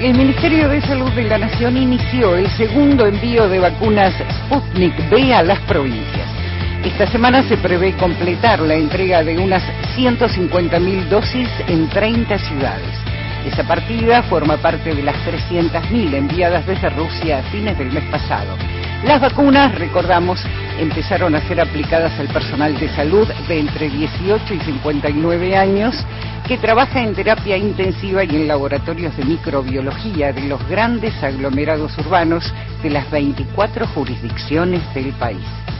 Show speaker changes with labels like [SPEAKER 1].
[SPEAKER 1] El Ministerio de Salud de la Nación inició el segundo envío de vacunas Sputnik V a las provincias. Esta semana se prevé completar la entrega de unas 150.000 dosis en 30 ciudades. Esa partida forma parte de las 300.000 enviadas desde Rusia a fines del mes pasado. Las vacunas, recordamos, empezaron a ser aplicadas al personal de salud de entre 18 y 59 años que trabaja en terapia intensiva y en laboratorios de microbiología de los grandes aglomerados urbanos de las 24 jurisdicciones del país.